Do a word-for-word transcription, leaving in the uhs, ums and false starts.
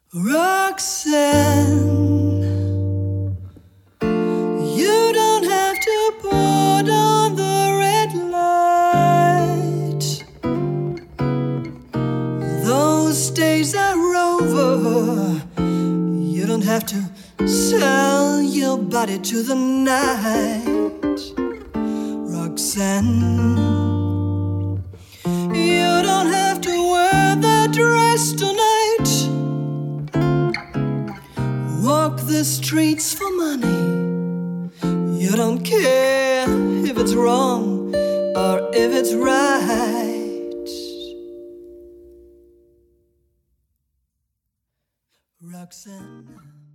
Roxanne, you don't have to put on the red light. Those days are over. You don't have to sell your body to the night. Roxanne, you don't have to wear that dress tonight. Walk the streets for money. You don't care if it's wrong or if it's right. Roxanne.